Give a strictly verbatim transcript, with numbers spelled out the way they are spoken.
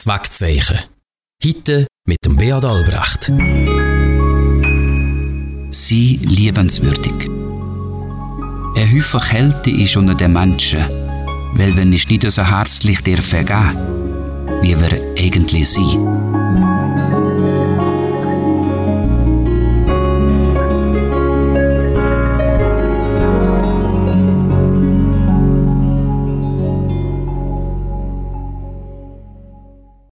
Kurzwegzeichen. Heute mit dem Beat Albrecht. Sei liebenswürdig. Ein Haufen Kälte ist unter den Menschen, weil wir nicht so herzlich dürfen gehen, wie wir eigentlich sind.